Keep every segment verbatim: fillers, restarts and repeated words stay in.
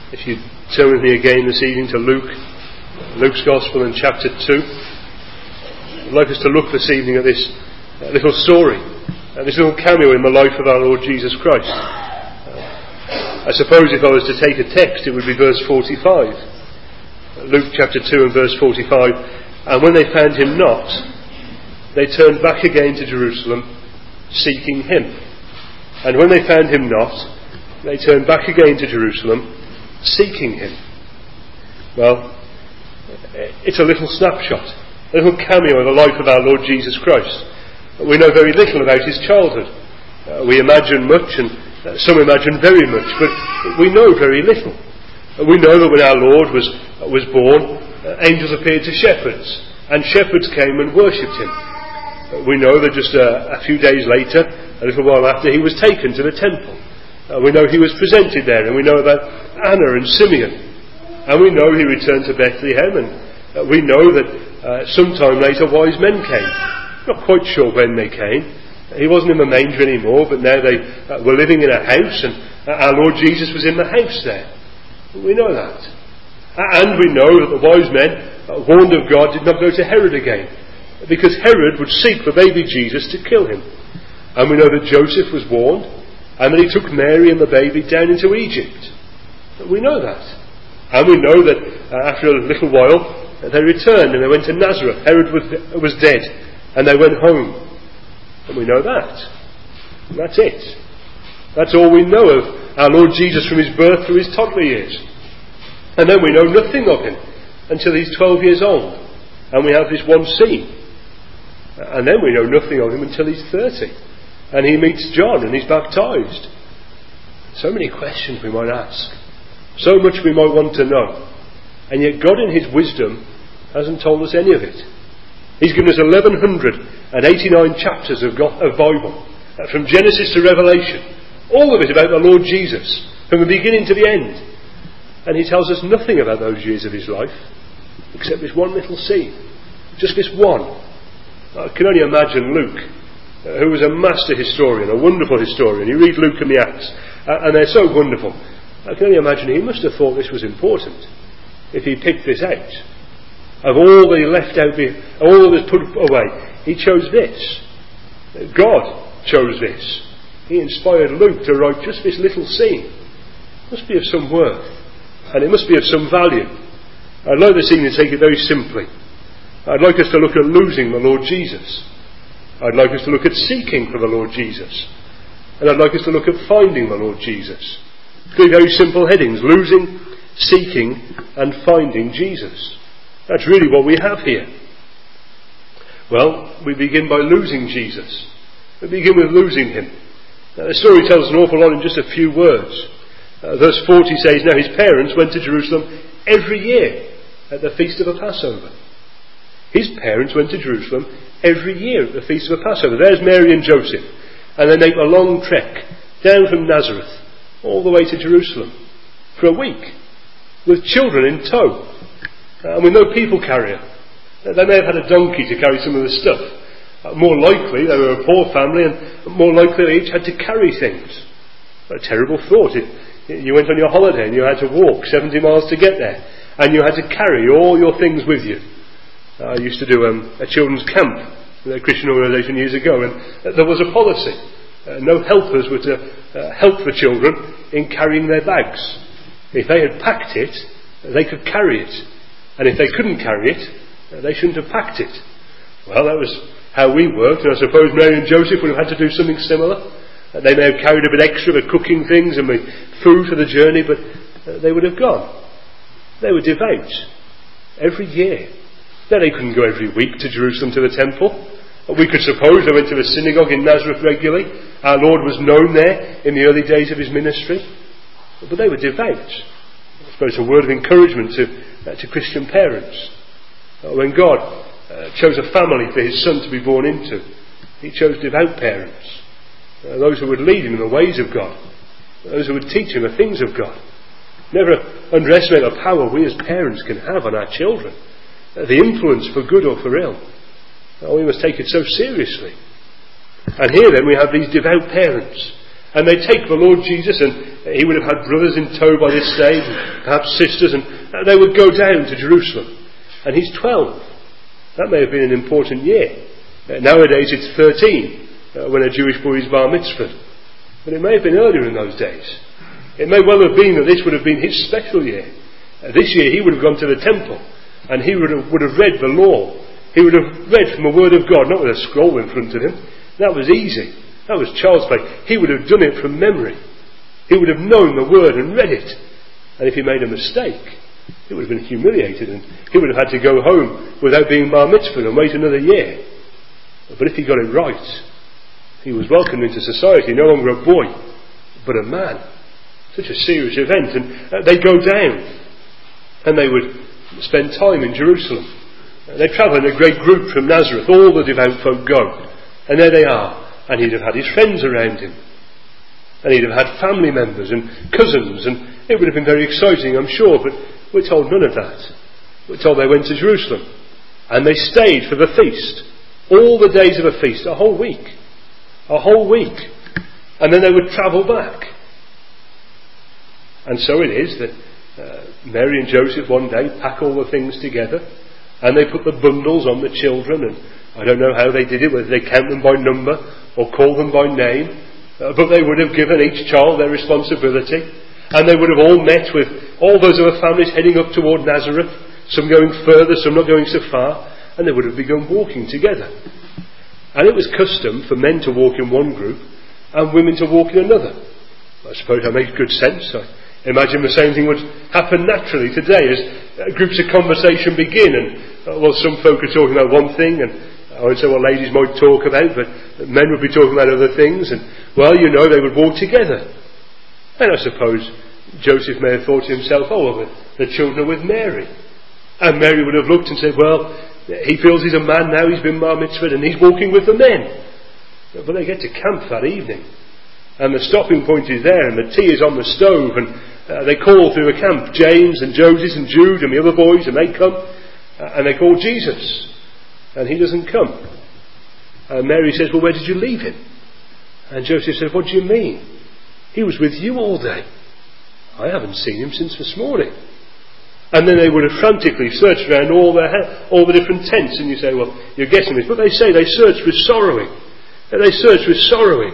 If you turn with me again this evening to Luke, Luke's Gospel in chapter two. I'd like us to look this evening at this uh, little story, uh, this little cameo in the life of our Lord Jesus Christ. Uh, I suppose if I was to take a text, it would be verse forty-five. Uh, Luke chapter two and verse forty-five. And when they found him not, they turned back again to Jerusalem, seeking him. And when they found him not, they turned back again to Jerusalem, seeking him. Well, it's a little snapshot, a little cameo of the life of our Lord Jesus Christ. We know very little about his childhood. Uh, we imagine much, and uh, some imagine very much, but we know very little. Uh, we know that when our Lord was uh, was born, uh, angels appeared to shepherds, and shepherds came and worshipped him. Uh, we know that just uh, a few days later, a little while after, he was taken to the temple. Uh, we know he was presented there, and we know about Anna and Simeon. And we know he returned to Bethlehem, and uh, we know that uh, sometime later wise men came. Not quite sure when they came. He wasn't in the manger anymore, but now they uh, were living in a house, and uh, our Lord Jesus was in the house there. We know that. Uh, and we know that the wise men, uh, warned of God, did not go to Herod again, because Herod would seek for baby Jesus to kill him. And we know that Joseph was warned, and that he took Mary and the baby down into Egypt. We know that. And we know that uh, after a little while, uh, they returned and they went to Nazareth. Herod was, was dead, and they went home. And we know that. And that's it. That's all we know of our Lord Jesus from his birth through his toddler years. And then we know nothing of him until he's twelve years old. And we have this one scene. And then we know nothing of him until he's thirty. And he meets John and he's baptised. So many questions we might ask. So much we might want to know. And yet God in his wisdom hasn't told us any of it. He's given us eleven eighty-nine chapters of, God, of Bible. From Genesis to Revelation. All of it about the Lord Jesus. From the beginning to the end. And he tells us nothing about those years of his life. Except this one little scene. Just this one. I can only imagine Luke, Uh, who was a master historian, a wonderful historian. You read Luke and the Acts, uh, and they're so wonderful. I can only imagine he must have thought this was important if he picked this out. Of all that he left out, all that was put away, he chose this. God chose this. He inspired Luke to write just this little scene. It must be of some worth, and it must be of some value. I'd like this evening to take it very simply. I'd like us to look at losing the Lord Jesus. I'd like us to look at seeking for the Lord Jesus. And I'd like us to look at finding the Lord Jesus. Three very simple headings: losing, seeking, and finding Jesus. That's really what we have here. Well, we begin by losing Jesus. We begin with losing him. Now, the story tells an awful lot in just a few words. Uh, verse forty says, now his parents went to Jerusalem every year at the feast of the Passover. His parents went to Jerusalem every year at the feast of the Passover. There's Mary and Joseph. And they make a long trek down from Nazareth all the way to Jerusalem for a week with children in tow uh, and with no people carrier. Uh, they may have had a donkey to carry some of the stuff. Uh, more likely they were a poor family, and more likely they each had to carry things. A terrible thought. It, you went on your holiday and you had to walk seventy miles to get there, and you had to carry all your things with you. I used to do um, a children's camp with a Christian organisation years ago, and uh, there was a policy. Uh, no helpers were to uh, help the children in carrying their bags. If they had packed it, they could carry it. And if they couldn't carry it, uh, they shouldn't have packed it. Well, that was how we worked, and I suppose Mary and Joseph would have had to do something similar. Uh, they may have carried a bit extra with cooking things and with food for the journey, but uh, they would have gone. They were devout. Every year. Now, they couldn't go every week to Jerusalem to the temple. We could suppose they went to the synagogue in Nazareth regularly. Our Lord was known there in the early days of his ministry. But they were devout. I suppose a word of encouragement to, uh, to Christian parents. Uh, when God uh, chose a family for his son to be born into, he chose devout parents. Uh, those who would lead him in the ways of God. Those who would teach him the things of God. Never underestimate the power we as parents can have on our children. The influence for good or for ill. Oh, we must take it so seriously. And here then we have these devout parents. And they take the Lord Jesus and he would have had brothers in tow by this stage, and perhaps sisters, and they would go down to Jerusalem. And he's twelve. That may have been an important year. Uh, nowadays it's thirteen, uh, when a Jewish boy is bar mitzvahed. But it may have been earlier in those days. It may well have been that this would have been his special year. Uh, this year he would have gone to the temple, and he would have, would have read the law. He would have read from the Word of God, not with a scroll in front of him. That was easy. That was child's play. He would have done it from memory. He would have known the Word and read it. And if he made a mistake, he would have been humiliated, and he would have had to go home without being bar mitzvahed and wait another year. But if he got it right, he was welcomed into society, no longer a boy, but a man. Such a serious event. And uh, they go down, and they would spend time in Jerusalem. Uh, they travel in a great group from Nazareth. All the devout folk go. And there they are. And he'd have had his friends around him. And he'd have had family members and cousins. And it would have been very exciting, I'm sure. But we're told none of that. We're told they went to Jerusalem. And they stayed for the feast. All the days of a feast. A whole week. A whole week. And then they would travel back. And so it is that uh, Mary and Joseph one day pack all the things together. And they put the bundles on the children. And I don't know how they did it, whether they count them by number or call them by name, uh, but they would have given each child their responsibility, and they would have all met with all those other families heading up toward Nazareth, some going further, some not going so far, and they would have begun walking together. And it was custom for men to walk in one group and women to walk in another. I suppose that makes good sense. I imagine the same thing would happen naturally today as uh, groups of conversation begin, and uh, well, some folk are talking about one thing, and I would say what ladies might talk about, but men would be talking about other things, and, well, you know, they would walk together. And I suppose Joseph may have thought to himself, oh, well, the, the children are with Mary. And Mary would have looked and said, well, he feels he's a man now, he's been bar mitzvahed, and he's walking with the men. But they get to camp that evening, and the stopping point is there, and the tea is on the stove, and uh, they call through the camp James and Joseph and Jude and the other boys, and they come, uh, and they call Jesus. And he doesn't come. And Mary says, well, where did you leave him? And Joseph says, what do you mean? He was with you all day. I haven't seen him since this morning. And then they would have frantically searched around all the, all the different tents. And you say, well, you're guessing this. But they say they searched with sorrowing. And they searched with sorrowing.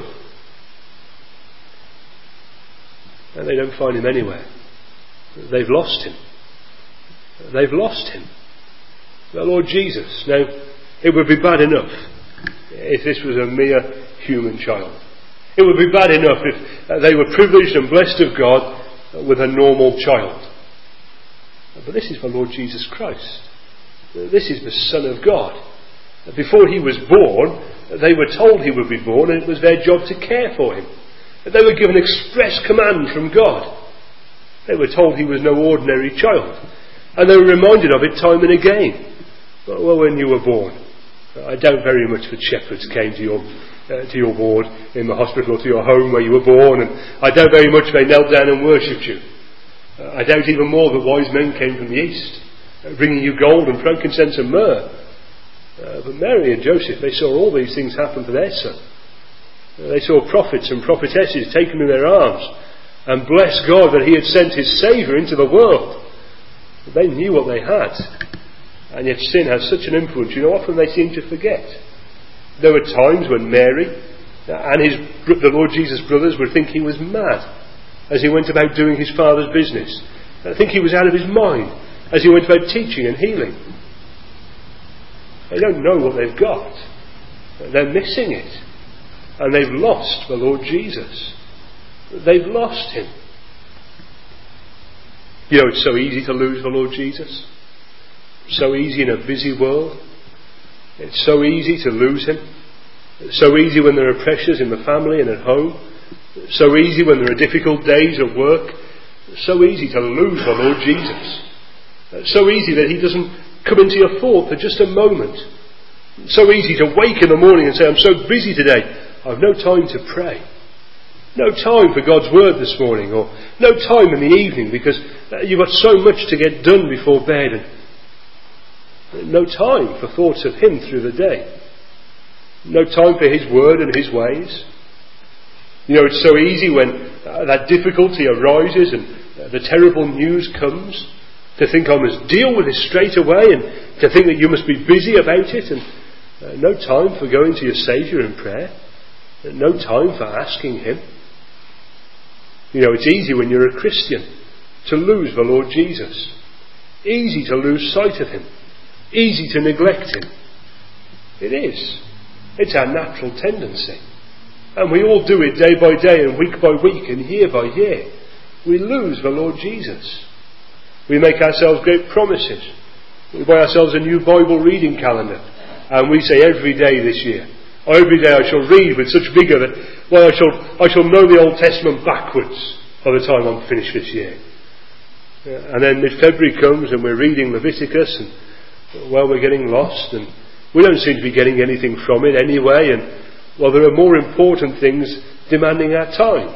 And they don't find him anywhere. They've lost him. They've lost him. The Lord Jesus. Now, it would be bad enough if this was a mere human child. It would be bad enough if uh, they were privileged and blessed of God uh, with a normal child. But this is the Lord Jesus Christ. Uh, this is the Son of God. Uh, before he was born, uh, they were told he would be born, and it was their job to care for him. Uh, they were given express command from God. They were told he was no ordinary child. And they were reminded of it time and again. Well, when you were born, I doubt very much that shepherds came to your uh, to your ward in the hospital or to your home where you were born, and I doubt very much they knelt down and worshipped you. Uh, I doubt even more that wise men came from the east, uh, bringing you gold and frankincense and myrrh. Uh, but Mary and Joseph, they saw all these things happen for their son. Uh, they saw prophets and prophetesses taken in their arms, and bless God that he had sent his Saviour into the world. They knew what they had. And yet sin has such an influence, you know, often they seem to forget. There were times when Mary and his, the Lord Jesus' brothers would think he was mad as he went about doing his Father's business. I think he was out of his mind as he went about teaching and healing. They don't know what they've got. They're missing it. And they've lost the Lord Jesus. They've lost him. You know, it's so easy to lose the Lord Jesus. So easy in a busy world. It's so easy to lose him. It's so easy when there are pressures in the family and at home. It's so easy when there are difficult days at work. It's so easy to lose the Lord Jesus. It's so easy that he doesn't come into your thought for just a moment. It's so easy to wake in the morning and say, I'm so busy today, I've no time to pray. No time for God's word this morning, or no time in the evening because you've got so much to get done before bed, and no time for thoughts of him through the day. No time for his word and his ways. You know, it's so easy when uh, that difficulty arises and uh, the terrible news comes, to think I must deal with it straight away, and to think that you must be busy about it, and uh, no time for going to your Saviour in prayer, and no time for asking Him. You know, it's easy when you're a Christian to lose the Lord Jesus. Easy to lose sight of Him. Easy to neglect Him. It is. It's our natural tendency. And we all do it day by day and week by week and year by year. We lose the Lord Jesus. We make ourselves great promises. We buy ourselves a new Bible reading calendar. And we say every day this year, every day I shall read with such vigour that, well, I shall, I shall know the Old Testament backwards by the time I'm finished this year. And then mid-February comes and we're reading Leviticus and, well, we're getting lost and we don't seem to be getting anything from it anyway, and, well, there are more important things demanding our time.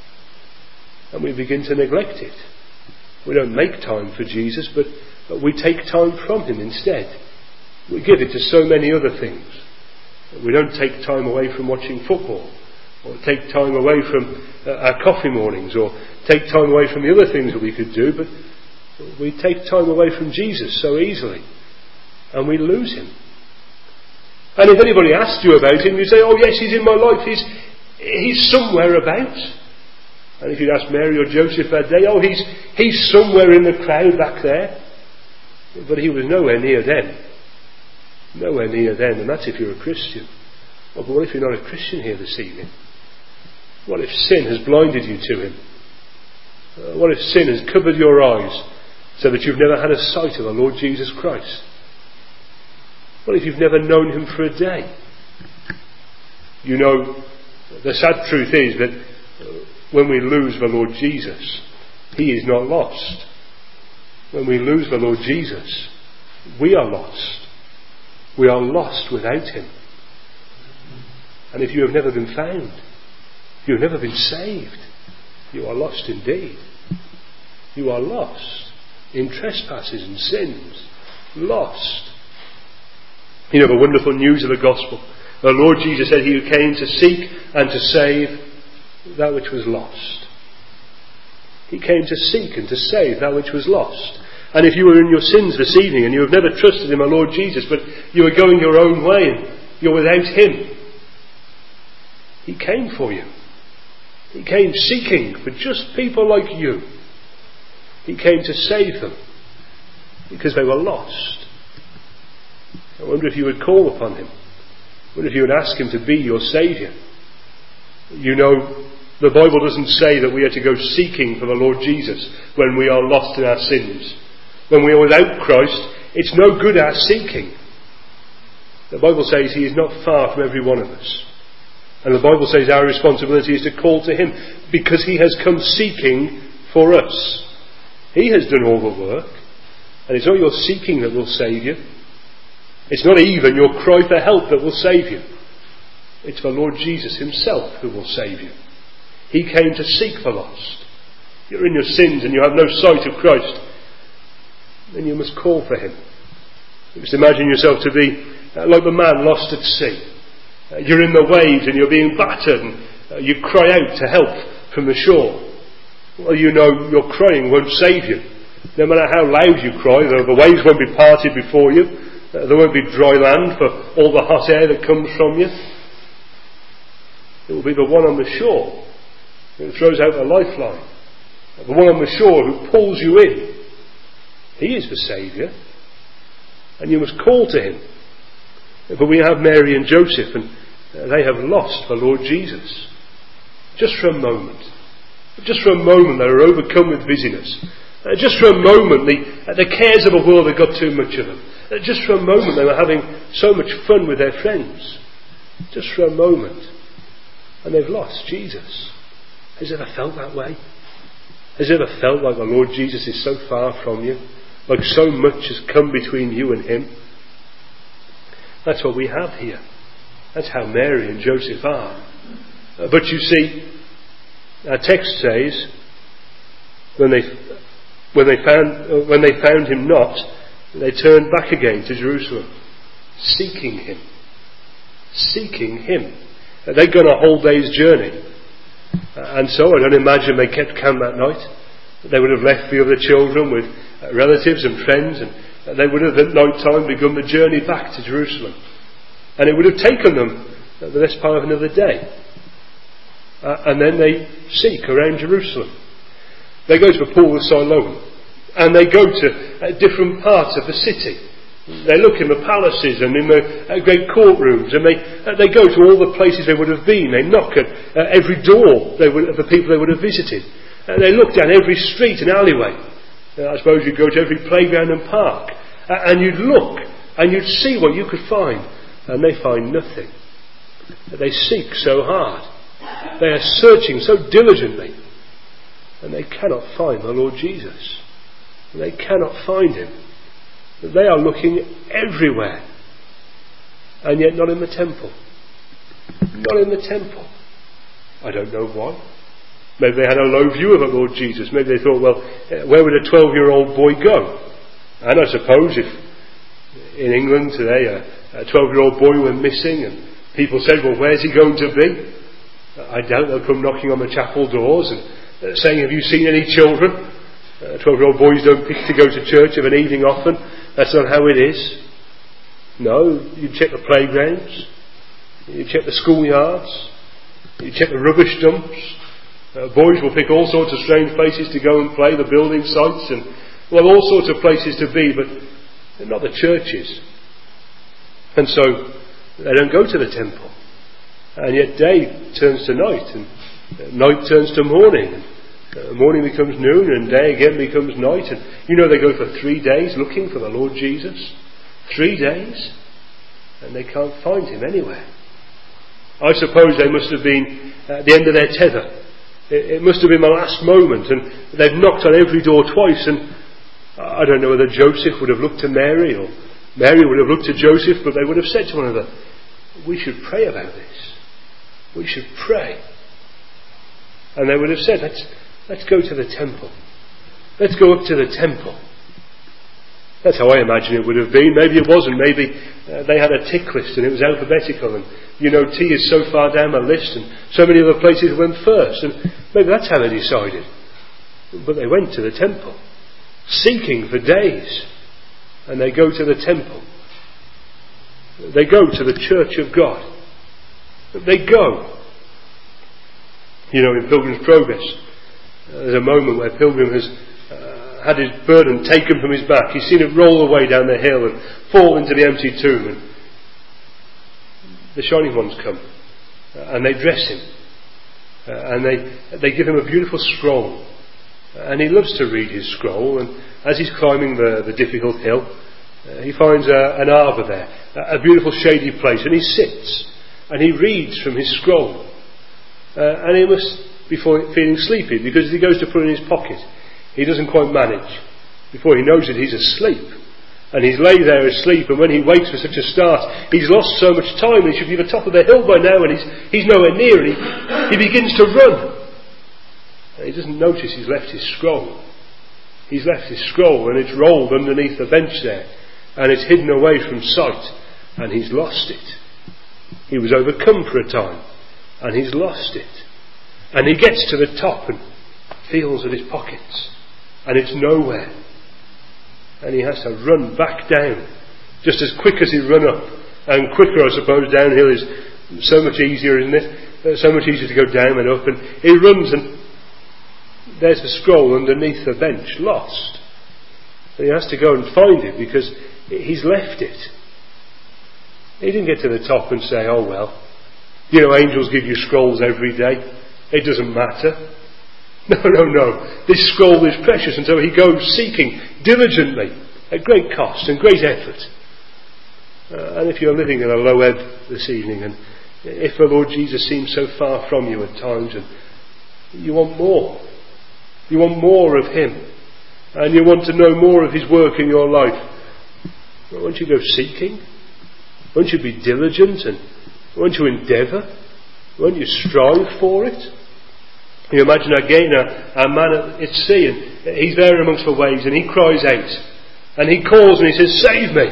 And we begin to neglect it. We don't make time for Jesus, but, but we take time from Him instead. We give it to so many other things. We don't take time away from watching football, or take time away from uh, our coffee mornings, or take time away from the other things that we could do, but we take time away from Jesus so easily, and we lose Him. And if anybody asked you about Him, you say, oh yes, He's in my life, He's, he's somewhere about. And if you'd ask Mary or Joseph that day, oh, he's, he's somewhere in the crowd back there. But He was nowhere near them. Nowhere near them, and that's if you're a Christian. Oh, but what if you're not a Christian here this evening? What if sin has blinded you to Him? Uh, what if sin has covered your eyes so that you've never had a sight of the Lord Jesus Christ? What if you've never known Him for a day? You know, the sad truth is that uh, when we lose the Lord Jesus, He is not lost. When we lose the Lord Jesus, we are lost. We are lost without Him. And if you have never been found, if you have never been saved, you are lost indeed. You are lost in trespasses and sins. Lost. You know the wonderful news of the gospel. The Lord Jesus said He came to seek and to save that which was lost. He came to seek and to save that which was lost. And if you were in your sins this evening and you have never trusted in the Lord Jesus, but you are going your own way and you're without Him, He came for you. He came seeking for just people like you. He came to save them because they were lost. I wonder if you would call upon Him. I wonder if you would ask Him to be your Saviour. You know, the Bible doesn't say that we are to go seeking for the Lord Jesus when we are lost in our sins. When we are without Christ, it's no good our seeking. The Bible says He is not far from every one of us. And the Bible says our responsibility is to call to Him because He has come seeking for us. He has done all the work. And it's not your seeking that will save you. It's not even your cry for help that will save you. It's the Lord Jesus Himself who will save you. He came to seek the lost. You're in your sins and you have no sight of Christ. Then you must call for Him. You must imagine yourself to be uh, like the man lost at sea. Uh, you're in the waves and you're being battered and uh, you cry out to help from the shore. Well, you know your crying won't save you. No matter how loud you cry, the, the waves won't be parted before you. Uh, there won't be dry land for all the hot air that comes from you. It will be the one on the shore who throws out the lifeline. The one on the shore who pulls you in. He is the Saviour. And you must call to Him. But we have Mary and Joseph, and they have lost the Lord Jesus. Just for a moment. Just for a moment they were overcome with busyness. Uh, just for a moment the, uh, the cares of the world had got too much of them. Uh, just for a moment they were having so much fun with their friends. Just for a moment. And they've lost Jesus. Has it ever felt that way? Has it ever felt like the Lord Jesus is so far from you? Like so much has come between you and Him? That's what we have here. That's how Mary and Joseph are. Uh, but you see, our text says, when they when they found uh, when they found Him not, they turned back again to Jerusalem, seeking Him, seeking Him. Uh, they'd gone a whole day's journey. And so I don't imagine they kept camp that night. They would have left the other children with relatives and friends, and they would have at night time begun the journey back to Jerusalem. And it would have taken them the best part of another day. Uh, and then they seek around Jerusalem. They go to the pool of Siloam, and they go to uh, different parts of the city. They look in the palaces and in the uh, great courtrooms, and they uh, they go to all the places they would have been. They knock at uh, every door they would, of the people they would have visited. And they look down every street and alleyway. Uh, I suppose you'd go to every playground and park, uh, and you'd look and you'd see what you could find, and they find nothing. They seek so hard. They are searching so diligently, and they cannot find the Lord Jesus. They cannot find him. They are looking everywhere, and yet not in the temple. Not in the temple. I don't know why. Maybe they had a low view of the Lord Jesus. Maybe they thought, well, where would a twelve-year-old boy go? And I suppose if in England today a twelve-year-old boy were missing and people said, well, where's he going to be? I doubt they'll come knocking on the chapel doors and uh, saying, have you seen any children? twelve-year-old uh, boys don't pick to go to church of an evening often. That's not how it is. No, you check the playgrounds, you check the schoolyards, you check the rubbish dumps. Uh, boys will pick all sorts of strange places to go and play, the building sites, and well, all sorts of places to be, but not the churches. And so they don't go to the temple. And yet day turns to night, and night turns to morning. Uh, morning becomes noon, and day again becomes night. And you know they go for three days looking for the Lord Jesus. Three days, and they can't find him anywhere. I suppose they must have been at the end of their tether. It, it must have been the last moment, and they've knocked on every door twice. And I don't know whether Joseph would have looked to Mary, or Mary would have looked to Joseph, but they would have said to one another, we should pray about this. We should pray. And they would have said, let's, let's go to the temple. Let's go up to the temple. That's how I imagine it would have been. Maybe it wasn't. Maybe uh, they had a tick list and it was alphabetical, and you know, T is so far down the list and so many other places went first, and maybe that's how they decided. But they went to the temple, seeking for days, and they go to the temple. They go to the church of God. They go. You know, in Pilgrim's Progress, uh, there's a moment where Pilgrim has uh, had his burden taken from his back. He's seen it roll away down the hill and fall into the empty tomb. And the Shining Ones come, uh, and they dress him, uh, and they they give him a beautiful scroll. Uh, and he loves to read his scroll. And as he's climbing the, the difficult hill, uh, he finds a, an arbour there, a, a beautiful shady place, and he sits. And he reads from his scroll. Uh, and he must be feeling sleepy, because as he goes to put it in his pocket, he doesn't quite manage. Before he knows it, he's asleep. And he's lay there asleep, and when he wakes with such a start, he's lost so much time, and he should be at the top of the hill by now, and he's, he's nowhere near, and he, he begins to run. And he doesn't notice he's left his scroll. He's left his scroll, and it's rolled underneath the bench there, and it's hidden away from sight, and he's lost it. He was overcome for a time, and he's lost it. And he gets to the top and feels at his pockets, and it's nowhere. And he has to run back down, just as quick as he run up. And quicker, I suppose, downhill is so much easier, isn't it? Uh, so much easier to go down and up. And he runs, and there's the scroll underneath the bench, lost. And he has to go and find it, because he's left it. He didn't get to the top and say, oh well, you know, angels give you scrolls every day. It doesn't matter. No, no, no. This scroll is precious, and so he goes seeking diligently, at great cost and great effort. Uh, and if you're living in a low ebb this evening, and if the Lord Jesus seems so far from you at times, and you want more, you want more of him, and you want to know more of his work in your life, well, won't you go seeking? Won't you be diligent, and won't you endeavour? Won't you strive for it? You imagine again a, a man at sea, and he's there amongst the waves, and he cries out, and he calls, and he says, save me!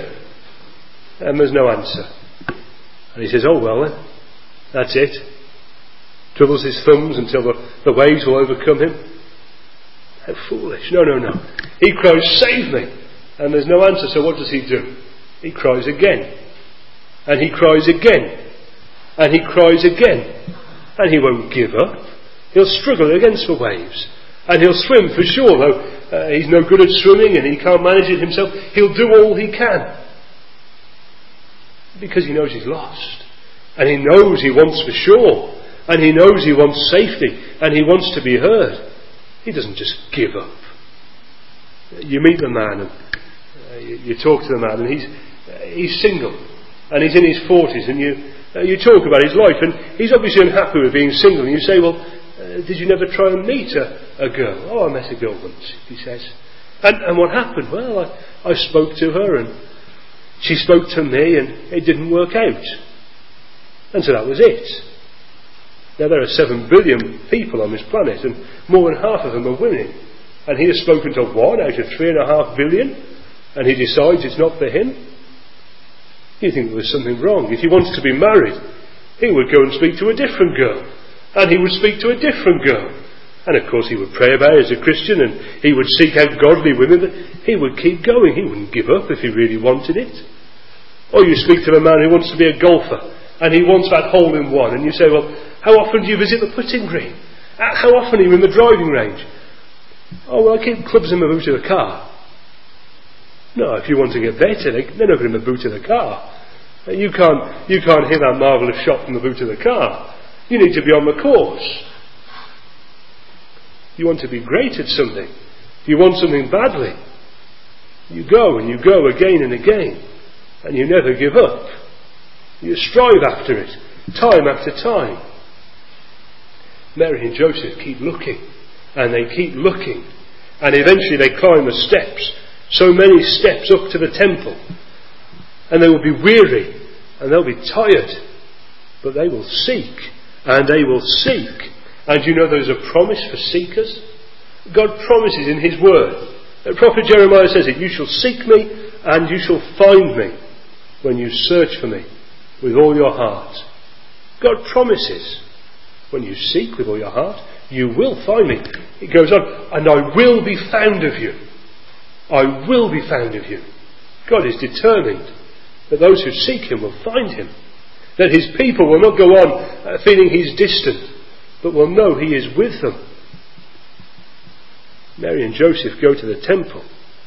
And there's no answer. And he says, oh well then, that's it. twiddles his thumbs until the, the waves will overcome him. How foolish. No, no, no. He cries, "Save me!" And there's no answer, so what does he do? He cries again. And he cries again. And he cries again. And he won't give up. He'll struggle against the waves. And he'll swim for sure, though uh, he's no good at swimming and he can't manage it himself. He'll do all he can. Because he knows he's lost. And he knows he wants the shore. And he knows he wants safety. And he wants to be heard. He doesn't just give up. You meet the man and uh, you, you talk to the man and he's, uh, he's single. And he's in his forties and you, uh, you talk about his life and he's obviously unhappy with being single. And you say, well, uh, did you never try and meet a, a girl? Oh, I met a girl once, he says. And, and what happened? Well, I, I spoke to her and she spoke to me and it didn't work out. And so that was it. Now there are seven billion people on this planet and more than half of them are women. And he has spoken to one out of three and a half billion and he decides it's not for him. You think there was something wrong. If he wants to be married, he would go and speak to a different girl. And he would speak to a different girl. And of course he would pray about it as a Christian and he would seek out godly women, but he would keep going. He wouldn't give up if he really wanted it. Or you speak to a man who wants to be a golfer and he wants that hole in one and you say, well, how often do you visit the putting green? How often are you in the driving range? Oh, well, I keep clubs in the boot of the car. No, if you want to get better, they're not in the boot of the car. You can't, you can't hit that marvellous shot from the boot of the car. You need to be on the course. You want to be great at something. You want something badly. You go and you go again and again. And you never give up. You strive after it, time after time. Mary and Joseph keep looking. And they keep looking. And eventually they climb the steps. So many steps up to the temple. And they will be weary. And they'll be tired. But they will seek. And they will seek. And you know there's a promise for seekers? God promises in His Word. The prophet Jeremiah says it, you shall seek me and you shall find me when you search for me with all your heart. God promises when you seek with all your heart, you will find me. It goes on, and I will be found of you. I will be found of you. God is determined that those who seek Him will find Him. That His people will not go on uh, feeling He's distant, but will know He is with them. Mary and Joseph go to the temple.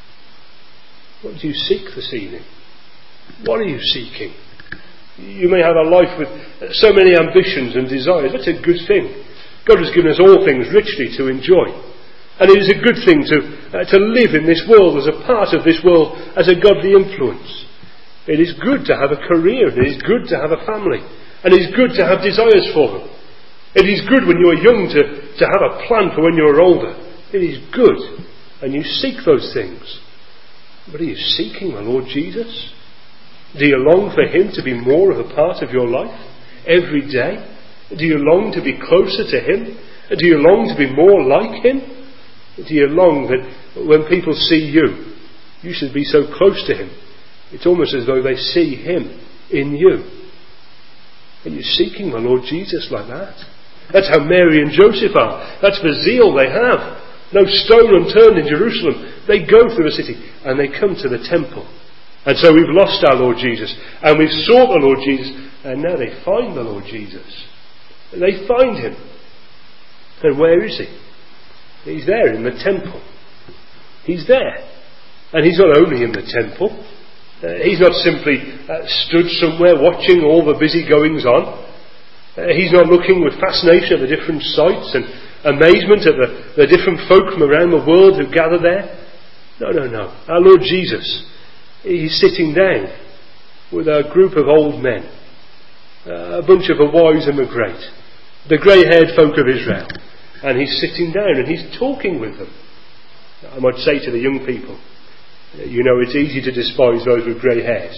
What do you seek this evening? What are you seeking? You may have a life with so many ambitions and desires. That's a good thing. God has given us all things richly to enjoy. And it is a good thing to, uh, to live in this world as a part of this world as a godly influence. It is good to have a career. It is good to have a family. And it is good to have desires for them. It is good when you are young to, to have a plan for when you are older. It is good. And you seek those things. But are you seeking the Lord Jesus? Do you long for Him to be more of a part of your life every day? Do you long to be closer to Him? Do you long to be more like Him? Do you long that when people see you, you should be so close to Him? It's almost as though they see Him in you. Are you seeking the Lord Jesus like that? That's how Mary and Joseph are. That's the zeal they have. No stone unturned in Jerusalem. They go through the city and they come to the temple. And so we've lost our Lord Jesus. And we've sought the Lord Jesus. And now they find the Lord Jesus. They find Him. And where is He? He's there in the temple. He's there. And He's not only in the temple. Uh, he's not simply uh, stood somewhere watching all the busy goings on. Uh, he's not looking with fascination at the different sights and amazement at the, the different folk from around the world who gather there. No, no, no. Our Lord Jesus, He's sitting down with a group of old men, uh, a bunch of the wise and the great, the grey-haired folk of Israel. And He's sitting down and He's talking with them. I might say to the young people, you know, it's easy to despise those with grey hairs.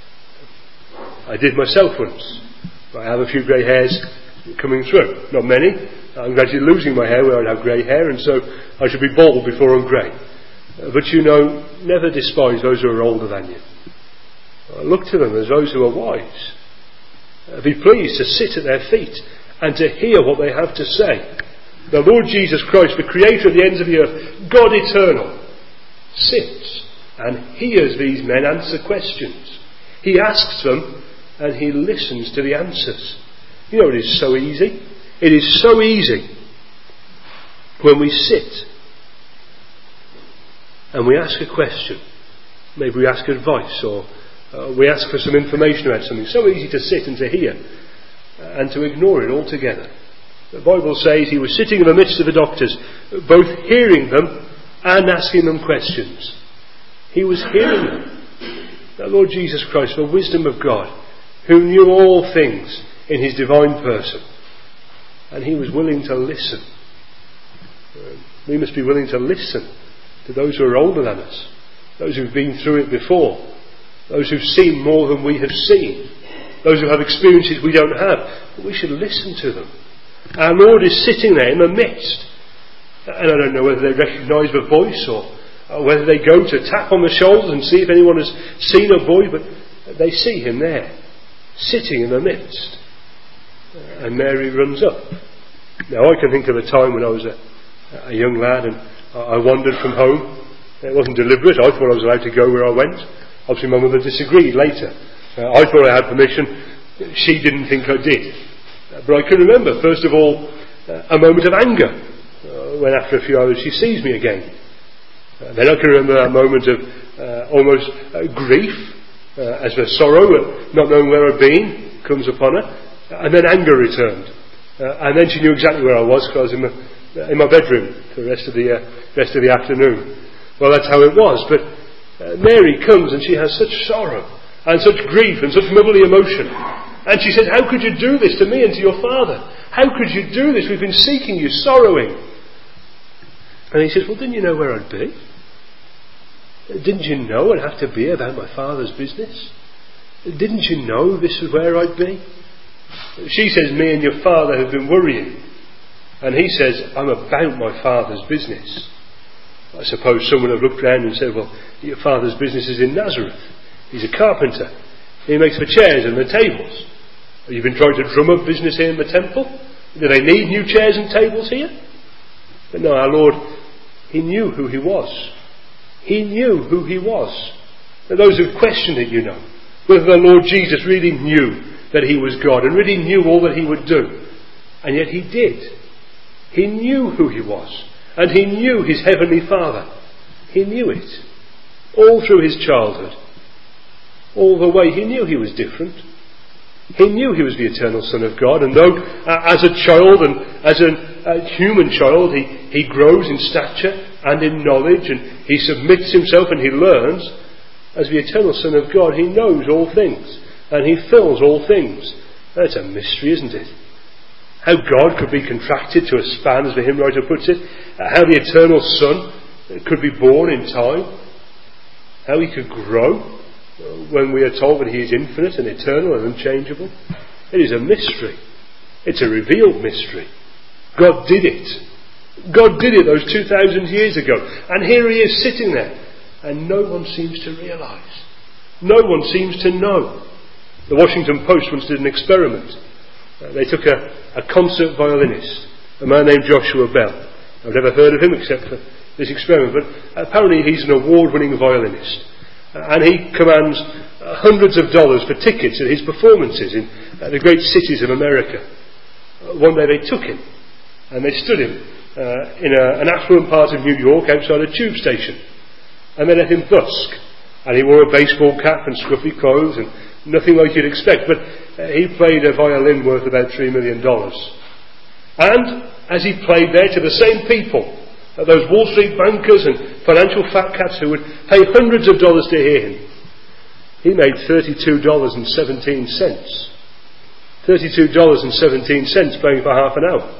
I did myself once. I have a few grey hairs coming through. Not many. I'm gradually losing my hair where I have grey hair, and so I should be bald before I'm grey. But you know, never despise those who are older than you. Look to them as those who are wise. Be pleased to sit at their feet and to hear what they have to say. The Lord Jesus Christ, the creator of the ends of the earth, God eternal, sits and hears these men answer questions. He asks them and he listens to the answers. You know, it is so easy. It is so easy when we sit and we ask a question. Maybe we ask advice, or uh, we ask for some information about something. So easy to sit and to hear uh, and to ignore it altogether. The Bible says he was sitting in the midst of the doctors, both hearing them and asking them questions. He was hearing them. The Lord Jesus Christ, the wisdom of God, who knew all things in his divine person. And he was willing to listen. We must be willing to listen to those who are older than us, those who've been through it before, those who've seen more than we have seen, those who have experiences we don't have. But we should listen to them. Our Lord is sitting there in the midst. And I don't know whether they recognise the voice, or, or whether they go to tap on the shoulders and see if anyone has seen a boy, but they see him there, sitting in the midst. And Mary runs up. Now I can think of a time when I was a, a young lad and I wandered from home. It wasn't deliberate. I thought I was allowed to go where I went. Obviously my mother disagreed later. Uh, I thought I had permission. She didn't think I did. Uh, but I can remember, first of all, uh, a moment of anger uh, when after a few hours she sees me again. Uh, then I can remember a moment of uh, almost uh, grief uh, as the sorrow at not knowing where I'd been comes upon her. Uh, and then anger returned. Uh, and then she knew exactly where I was, because I was in my, in my bedroom for the rest of the, uh, rest of the afternoon. Well, that's how it was. But uh, Mary comes and she has such sorrow and such grief and such muddly emotion. And she said, "How could you do this to me and to your father? How could you do this? We've been seeking you, sorrowing." And he says, "Well, didn't you know where I'd be? Didn't you know I'd have to be about my father's business? Didn't you know this is where I'd be?" She says, "Me and your father have been worrying." And he says, "I'm about my father's business." I suppose someone would have looked round and said, "Well, your father's business is in Nazareth. He's a carpenter. He makes the chairs and the tables. Have you been trying to drum up business here in the temple? Do they need new chairs and tables here?" But no, our Lord, he knew who he was. He knew who he was. And those who've questioned it, you know, whether the Lord Jesus really knew that he was God and really knew all that he would do. And yet he did. He knew who he was. And he knew his heavenly Father. He knew it. All through his childhood. All the way he knew he was different. He knew he was the eternal Son of God. And though uh, as a child and as a, a human child he, he grows in stature and in knowledge, and he submits himself and he learns, as the eternal Son of God he knows all things. And he fills all things. That's a mystery, isn't it? How God could be contracted to a span, as the hymn writer puts it. Uh, how the eternal Son could be born in time. How he could grow uh, when we are told that he is infinite and eternal and unchangeable. It is a mystery. It's a revealed mystery. God did it. God did it those two thousand years ago. And here he is sitting there. And no one seems to realise. No one seems to know. The Washington Post once did an experiment. Uh, they took a, a concert violinist, a man named Joshua Bell. I've never heard of him except for this experiment, but apparently he's an award-winning violinist. Uh, and he commands uh, hundreds of dollars for tickets at his performances in uh, the great cities of America. Uh, one day they took him, and they stood him uh, in a, an affluent part of New York outside a tube station. And they let him busk. And he wore a baseball cap and scruffy clothes and nothing like you'd expect, but uh, he played a violin worth about three million dollars. And as he played there to the same people, uh, those Wall Street bankers and financial fat cats who would pay hundreds of dollars to hear him, he made thirty-two dollars and seventeen cents. thirty-two dollars and seventeen cents playing for half an hour.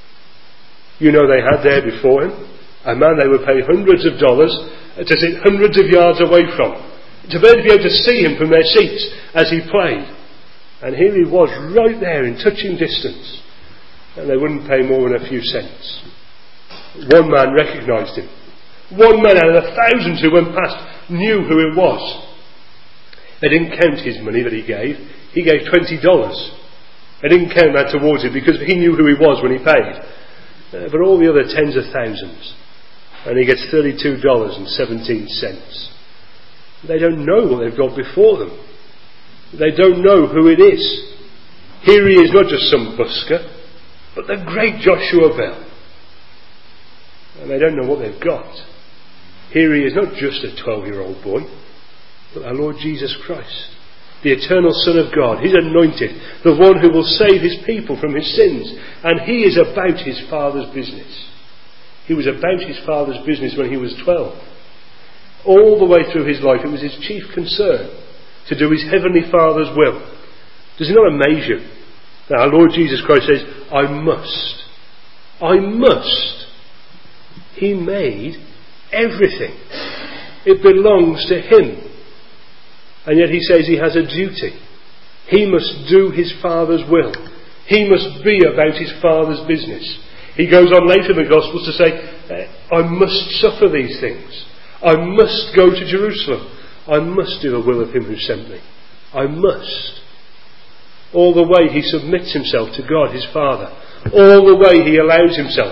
You know, they had there before him a man they would pay hundreds of dollars to sit hundreds of yards away from, to be able to see him from their seats as he played. And here he was right there in touching distance, and they wouldn't pay more than a few cents. One man recognised him. One man out of the thousands who went past knew who it was. They didn't count his money that he gave. He gave twenty dollars. He didn't count that towards it because he knew who he was when he paid. Uh, but all the other tens of thousands. And he gets thirty-two dollars and seventeen cents. They don't know what they've got before them. They don't know who it is. Here he is, not just some busker, but the great Joshua Bell. And they don't know what they've got. Here he is, not just a twelve-year-old boy, but our Lord Jesus Christ, the eternal Son of God, his anointed, the one who will save his people from his sins. And he is about his Father's business. He was about his Father's business when he was twelve. All the way through his life, it was his chief concern to do his heavenly Father's will. Does it not amaze you that our Lord Jesus Christ says, I must. I must. He made everything. It belongs to him. And yet he says he has a duty. He must do his Father's will. He must be about his Father's business. He goes on later in the Gospels to say, I must suffer these things. I must go to Jerusalem. I must do the will of him who sent me. I must. All the way he submits himself to God his Father. All the way he allows himself.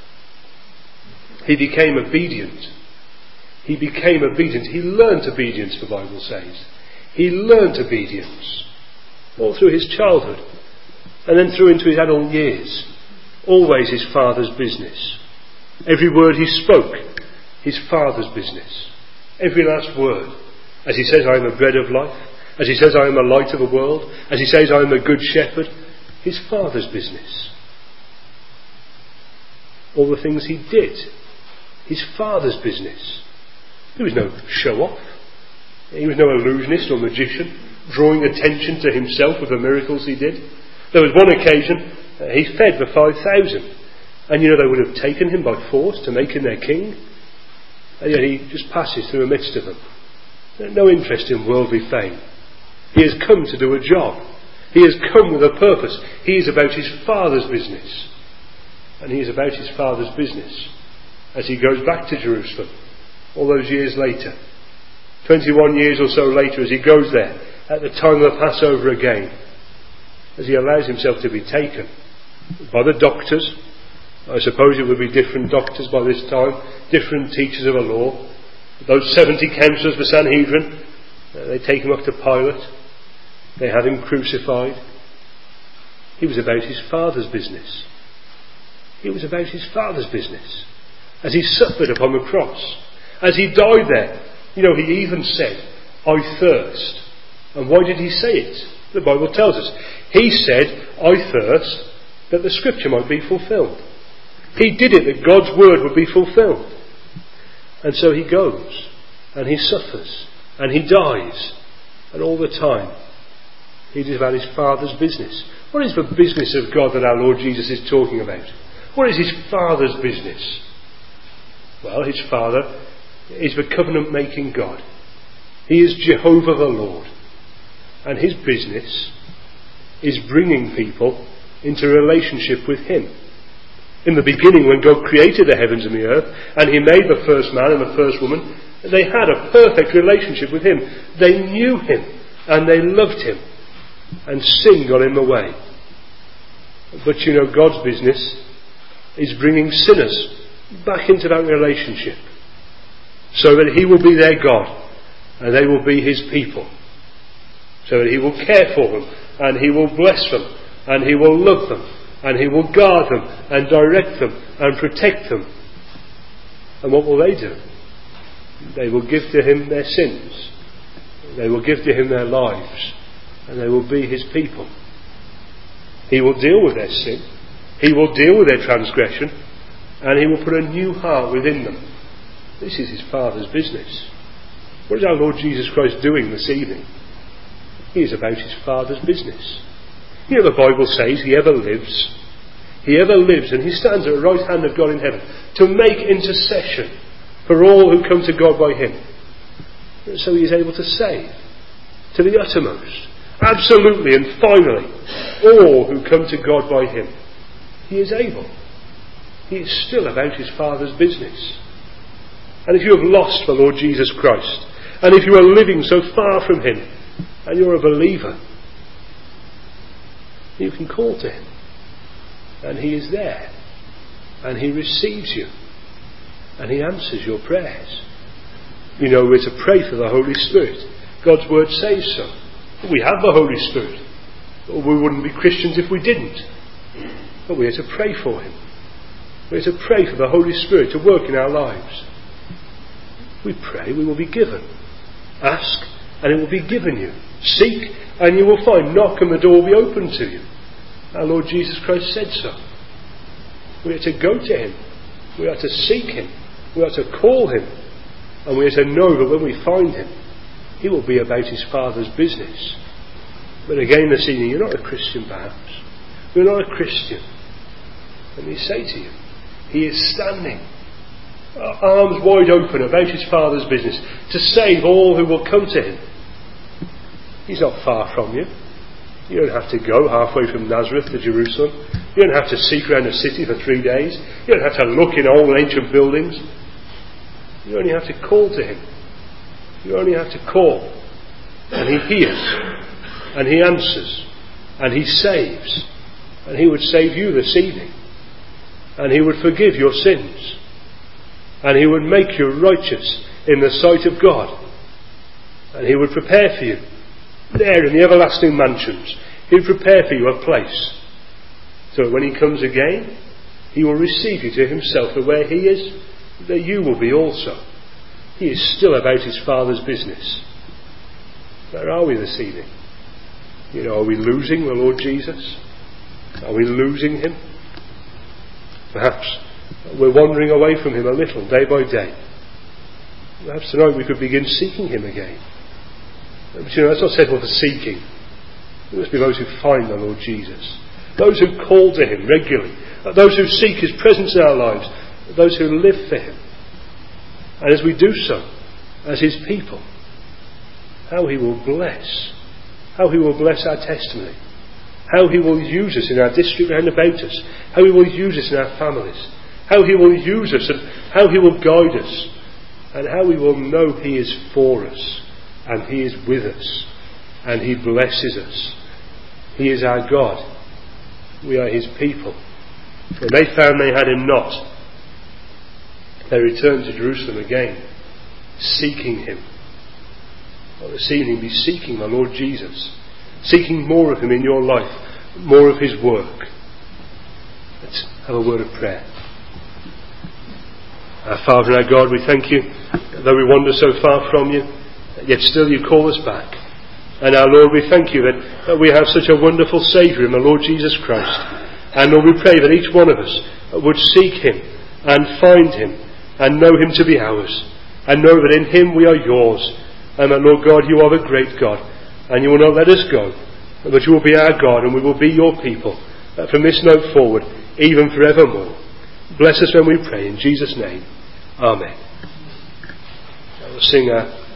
He became obedient. He became obedient. He learnt obedience, the Bible says. He learnt obedience. All through his childhood. And then through into his adult years. Always his Father's business. Every word he spoke, his Father's business. Every last word. As he says, I am the bread of life. As he says, I am the light of the world. As he says, I am the good shepherd. His Father's business. All the things he did. His Father's business. There was no show-off. He was no illusionist or magician, drawing attention to himself with the miracles he did. There was one occasion, uh, he fed the five thousand. And you know, they would have taken him by force to make him their king. And yet he just passes through the midst of them. No interest in worldly fame. He has come to do a job. He has come with a purpose. He is about his Father's business. And he is about his Father's business as he goes back to Jerusalem all those years later. twenty-one years or so later, as he goes there at the time of the Passover again, as he allows himself to be taken by the doctors. I suppose it would be different doctors by this time, different teachers of the law. Those seventy councillors of the Sanhedrin, uh, they take him up to Pilate. They have him crucified. He was about his Father's business. He was about his Father's business. As he suffered upon the cross. As he died there. You know, he even said, I thirst. And why did he say it? The Bible tells us. He said, I thirst, that the scripture might be fulfilled. He did it that God's word would be fulfilled. And so he goes. And he suffers. And he dies. And all the time, he is about his Father's business. What is the business of God that our Lord Jesus is talking about? What is his Father's business? Well, his Father is the covenant-making God. He is Jehovah the Lord. And his business is bringing people into relationship with him. In the beginning, when God created the heavens and the earth, and he made the first man and the first woman, they had a perfect relationship with him. They knew him, and they loved him, and sin got in the way. But you know, God's business is bringing sinners back into that relationship, so that he will be their God, and they will be his people. So that he will care for them, and he will bless them, and he will love them, and he will guard them, and direct them, and protect them. And what will they do? They will give to him their sins. They will give to him their lives, and they will be his people. He will deal with their sin. He will deal with their transgression, and he will put a new heart within them. This is his Father's business. What is our Lord Jesus Christ doing this evening? He is about his Father's business. You know, the Bible says he ever lives. He ever lives, and he stands at the right hand of God in heaven to make intercession for all who come to God by him. So he is able to save to the uttermost, absolutely and finally, all who come to God by him. He is able. He is still about his Father's business. And if you have lost the Lord Jesus Christ, and if you are living so far from him, and you're a believer, You can call to him, and he is there, and he receives you, and he answers your prayers. You know, we're to pray for the Holy Spirit. God's word says so. We have the Holy Spirit. We wouldn't be Christians if we didn't. But we're to pray for him. We're to pray for the Holy Spirit to work in our lives. We pray, we will be given. Ask, and it will be given you. Seek, and you will find. Knock, and the door will be opened to you. Our Lord Jesus Christ said so. We are to go to him. We are to seek him. We are to call him. And we are to know that when we find him, he will be about his Father's business. But again this evening, you're not a Christian perhaps. You're not a Christian. Let me say to you, he is standing, arms wide open about his Father's business, to save all who will come to him. He's not far from you. You don't have to go halfway from Nazareth to Jerusalem. You don't have to seek around the city for three days. You don't have to look in old ancient buildings. You only have to call to him. You only have to call, and he hears, and he answers, and he saves, and he would save you this evening, and he would forgive your sins, and he would make you righteous in the sight of God, and he would prepare for you there in the everlasting mansions. He would prepare for you a place, so that when he comes again, he will receive you to himself, and where he is, there you will be also. He is still about his Father's business. Where are we this evening? You know, are we losing the Lord Jesus? Are we losing him? Perhaps we're wandering away from him a little, day by day. Perhaps tonight we could begin seeking him again. But you know, that's not settled for seeking. It must be those who find the Lord Jesus. Those who call to him regularly. Those who seek his presence in our lives. Those who live for him. And as we do so, as his people, how he will bless. How he will bless our testimony. How he will use us in our district round about us. How he will use us in our families. How he will use us and how he will guide us. And how we will know he is for us. And he is with us. And he blesses us. He is our God. We are his people. When they found they had him not, they returned to Jerusalem again, seeking him. Well, this evening, be seeking the Lord Jesus, seeking more of him in your life, more of his work. Let's have a word of prayer. Our Father and our God, we thank you, though we wander so far from you, yet still you call us back. And our Lord, we thank you that, that we have such a wonderful Saviour in the Lord Jesus Christ. And Lord, we pray that each one of us would seek him and find him and know him to be ours, and know that in him we are yours, and that, Lord God, you are the great God, and you will not let us go, but you will be our God, and we will be your people, from this note forward, even forevermore. Bless us when we pray, in Jesus' name. Amen. I will sing a